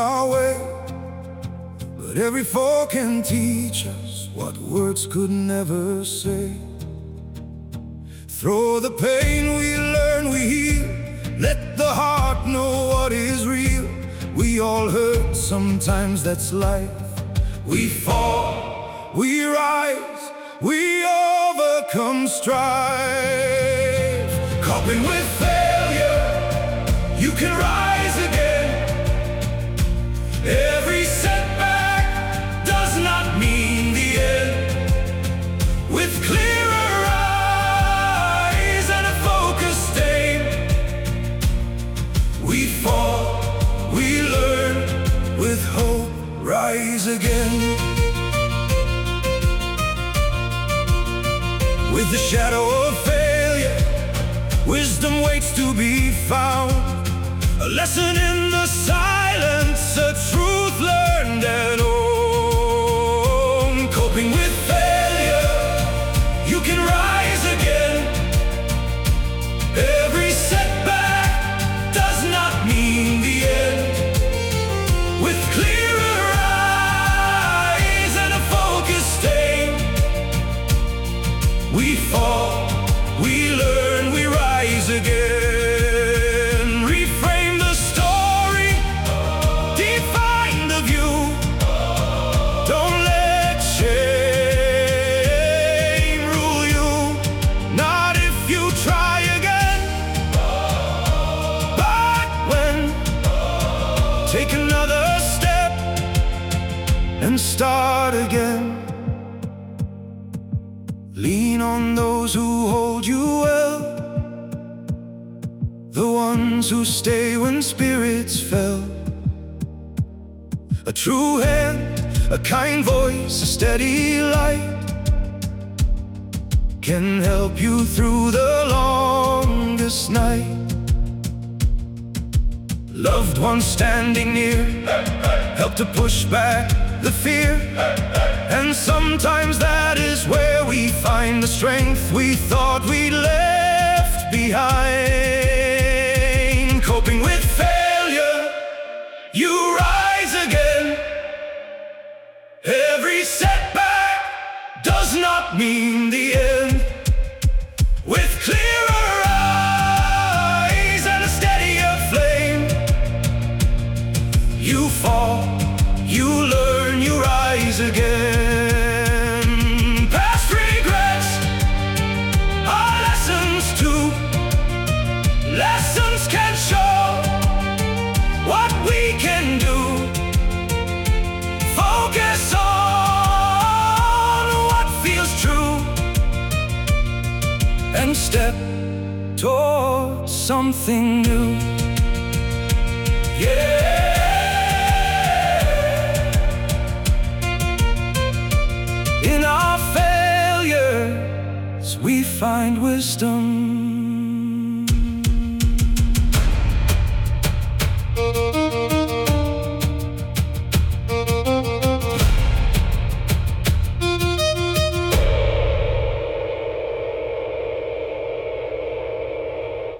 our way, but every fall can teach us what words could never say. Through the pain we learn, we heal. Let the heart know what is real. We all hurt, sometimes that's life. We fall, we rise, we overcome strife. Coping with failure, you can rise again. Every setback does not mean the end. With clearer eyes and a focused aim, we fall, we learn, with hope rise again. With the shadow of failure, wisdom waits to be found. A lesson in the silence, a truth learned and owned. Coping with failure, you can rise again. Every setback does not mean the end. With clearer eyes and a focused aim, we fall, we learn, we rise again. Reframe the story, define the view. Don't let shame rule you, not if you try again. But when, take another step and start again. Lean on those who hold you well, the ones who stay when spirits fell. A true hand, a kind voice, a steady light can help you through the longest night. Loved ones standing near, help to push back the fear. And sometimes that is where we find the strength we thought we left behind. Coping with failure, you rise again. Every setback does not mean the end. With clearer eyes and a steadier flame, you fall, you learn, you rise again. Past regrets are lessons too. Lessons can show what we can do. Focus on what feels true and step towards something new. Yeah. In our failures, we find wisdom.